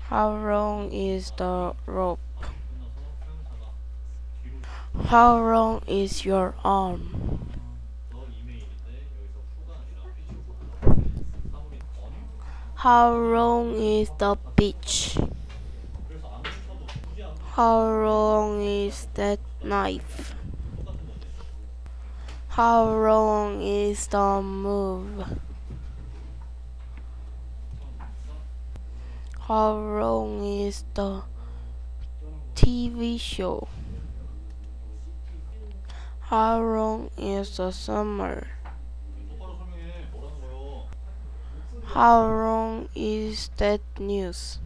How long is the rope? How long is your arm? How long is the beach? How long is that knife? How long is the move? How long is the TV show? How long is the summer? How long is that news?